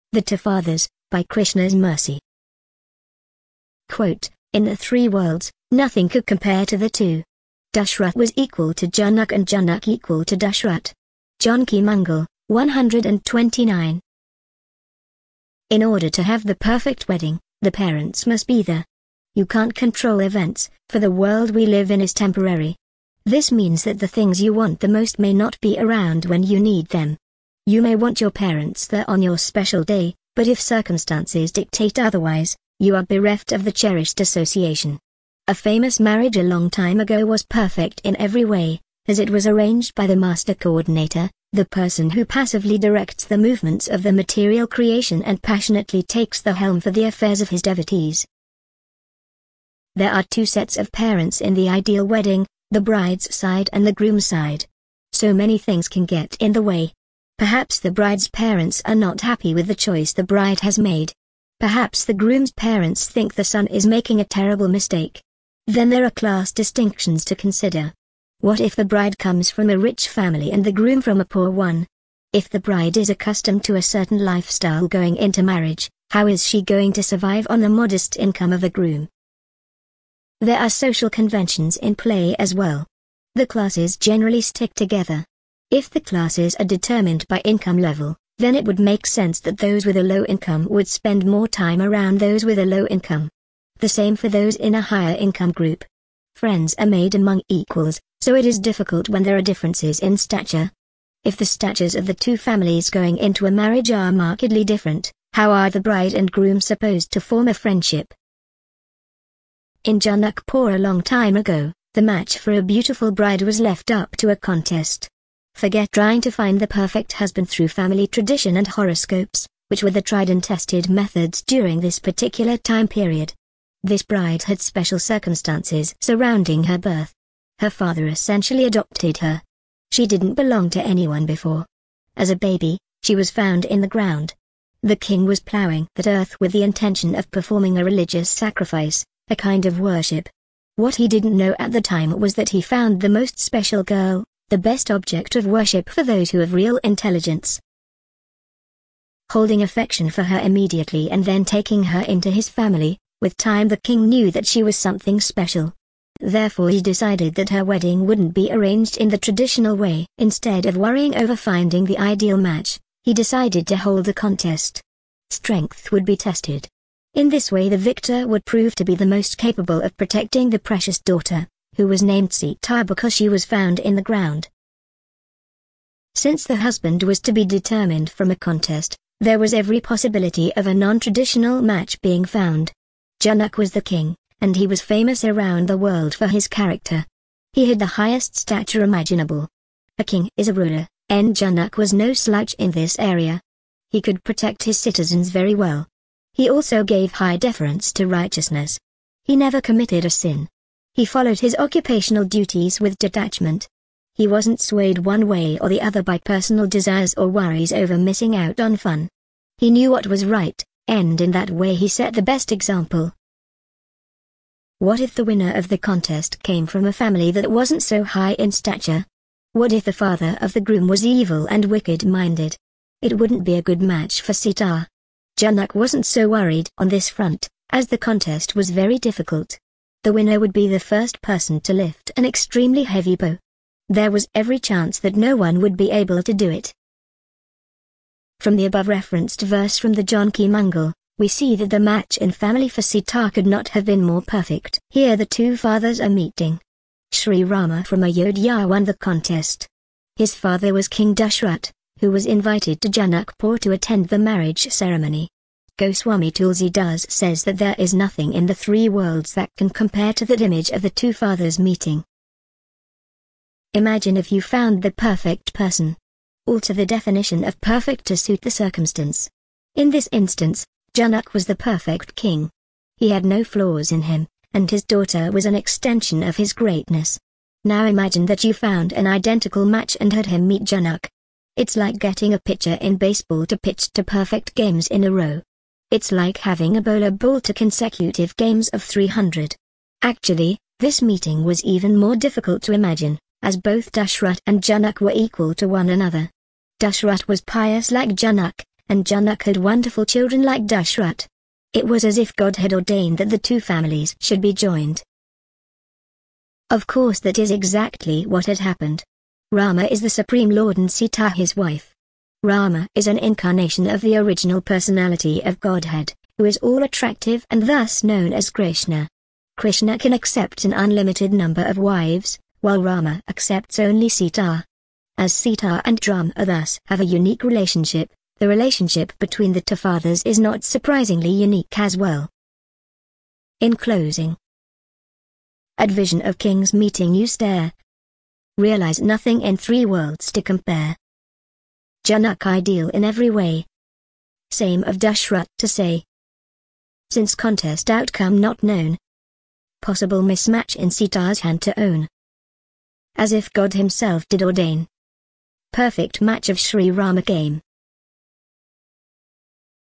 The Two Fathers, by Krishna's Mercy. Quote, in the three worlds, nothing could compare to the two. Dashrath was equal to Janak and Janak equal to Dashrath. Janki Mangal, 129. In order to have the perfect wedding, the parents must be there. You can't control events, for the world we live in is temporary. This means that the things you want the most may not be around when you need them. You may want your parents there on your special day, but if circumstances dictate otherwise, you are bereft of the cherished association. A famous marriage a long time ago was perfect in every way, as it was arranged by the master coordinator, the person who passively directs the movements of the material creation and passionately takes the helm for the affairs of his devotees. There are two sets of parents in the ideal wedding, the bride's side and the groom's side. So many things can get in the way. Perhaps the bride's parents are not happy with the choice the bride has made. Perhaps the groom's parents think the son is making a terrible mistake. Then there are class distinctions to consider. What if the bride comes from a rich family and the groom from a poor one? If the bride is accustomed to a certain lifestyle going into marriage, how is she going to survive on the modest income of the groom? There are social conventions in play as well. The classes generally stick together. If the classes are determined by income level, then it would make sense that those with a low income would spend more time around those with a low income. The same for those in a higher income group. Friends are made among equals, so it is difficult when there are differences in stature. If the statures of the two families going into a marriage are markedly different, how are the bride and groom supposed to form a friendship? In Janakpur a long time ago, the match for a beautiful bride was left up to a contest. Forget trying to find the perfect husband through family tradition and horoscopes, which were the tried and tested methods during this particular time period. This bride had special circumstances surrounding her birth. Her father essentially adopted her. She didn't belong to anyone before. As a baby, she was found in the ground. The king was plowing that earth with the intention of performing a religious sacrifice, a kind of worship. What he didn't know at the time was that he found the most special girl, the best object of worship for those who have real intelligence. Holding affection for her immediately and then taking her into his family, with time the king knew that she was something special. Therefore he decided that her wedding wouldn't be arranged in the traditional way. Instead of worrying over finding the ideal match, he decided to hold a contest. Strength would be tested. In this way the victor would prove to be the most capable of protecting the precious daughter, who was named Sita because she was found in the ground. Since the husband was to be determined from a contest, there was every possibility of a non-traditional match being found. Janak was the king, and he was famous around the world for his character. He had the highest stature imaginable. A king is a ruler, and Janak was no slouch in this area. He could protect his citizens very well. He also gave high deference to righteousness. He never committed a sin. He followed his occupational duties with detachment. He wasn't swayed one way or the other by personal desires or worries over missing out on fun. He knew what was right, and in that way he set the best example. What if the winner of the contest came from a family that wasn't so high in stature? What if the father of the groom was evil and wicked-minded? It wouldn't be a good match for Sita. Janak wasn't so worried on this front, as the contest was very difficult. The winner would be the first person to lift an extremely heavy bow. There was every chance that no one would be able to do it. From the above referenced verse from the Janki Mangal, we see that the match in family for Sita could not have been more perfect. Here the two fathers are meeting. Sri Rama from Ayodhya won the contest. His father was King Dashrath, who was invited to Janakpur to attend the marriage ceremony. Goswami Tulsidas says that there is nothing in the three worlds that can compare to that image of the two fathers meeting. Imagine if you found the perfect person. Alter the definition of perfect to suit the circumstance. In this instance, Janak was the perfect king. He had no flaws in him, and his daughter was an extension of his greatness. Now imagine that you found an identical match and had him meet Janak. It's like getting a pitcher in baseball to pitch to perfect games in a row. It's like having a bowler bowl to consecutive games of 300. Actually, this meeting was even more difficult to imagine, as both Dashrath and Janak were equal to one another. Dashrath was pious like Janak, and Janak had wonderful children like Dashrath. It was as if God had ordained that the two families should be joined. Of course that is exactly what had happened. Rama is the Supreme Lord and Sita his wife. Rama is an incarnation of the original personality of Godhead, who is all-attractive and thus known as Krishna. Krishna can accept an unlimited number of wives, while Rama accepts only Sita. As Sita and Rama thus have a unique relationship, the relationship between the two fathers is not surprisingly unique as well. In closing, at vision of kings meeting you stare. Realize nothing in three worlds to compare. Janak ideal in every way. Same of Dashrath to say. Since contest outcome not known. Possible mismatch in Sita's hand to own. As if God himself did ordain. Perfect match of Sri Rama game.